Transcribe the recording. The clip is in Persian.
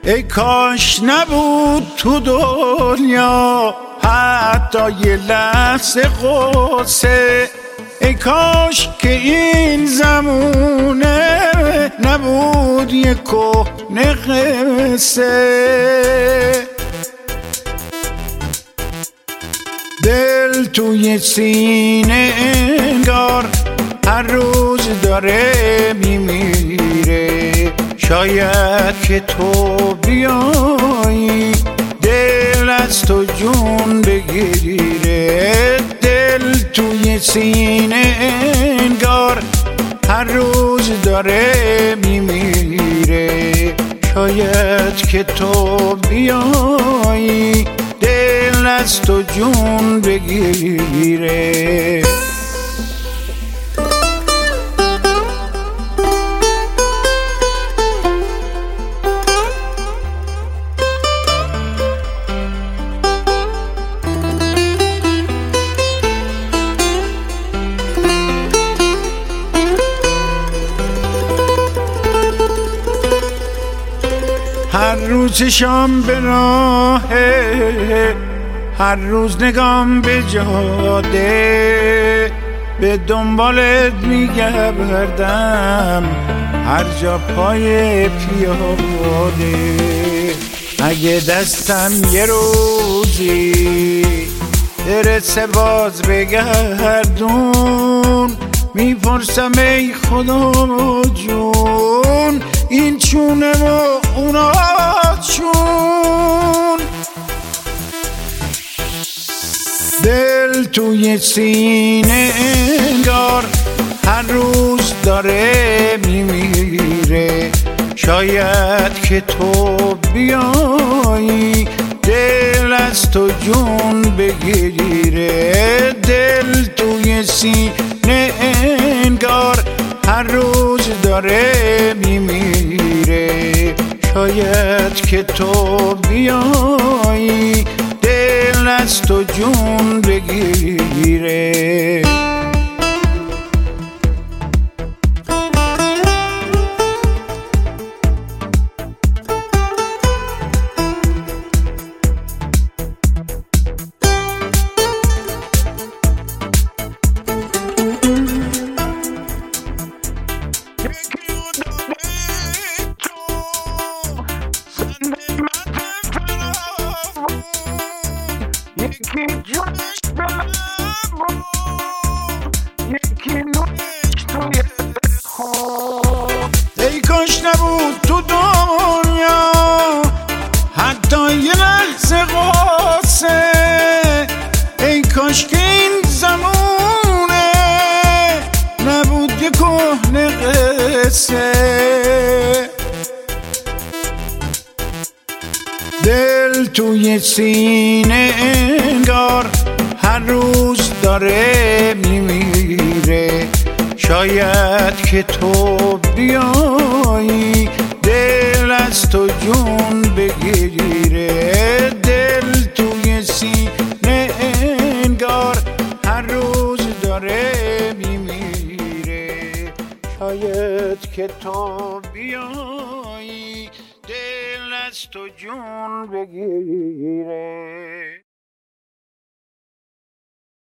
ای کاش نبود تو دنیا حتی یه لحظه قصه، ای کاش که این زمونه نبود یه کهنه قصه. دل توی سینه انگار هر روز داره میمیره، شاید که تو بیایی دل از تو جون بگیره. دل توی سینه انگار هر روز داره میمیره، شاید که تو بیایی دل از تو جون بگیره. هر روز شام به راهه، هر روز نگام به جاده، به دنبالت میگردم هر جا پای پیاده. اگه دستم یه روزی برسه باز بگردون، میپرسم ای خدا جون این چونه و اونا چون. دل توی سینه انگار هر روز داره میمیره، شاید که تو بیایی دل از تو جون بگیره. دل توی سینه انگار هر روز داره میمیره، شاید که تو بیایی دل از تو جون بگیره. یکی جونش به من بود، یکی نونش توی خود. ای کاش نبود تو دنیا حتی یه لحظه قصه، ای کاش که این زمونه نبود یه کهنه قصه. دل توی سینه انگار هر روز داره میمیره، شاید که تو بیایی دل از تو جون بگیره. دل توی سینه انگار هر روز داره میمیره، شاید که تو بیایی دل از تو جون بگیره.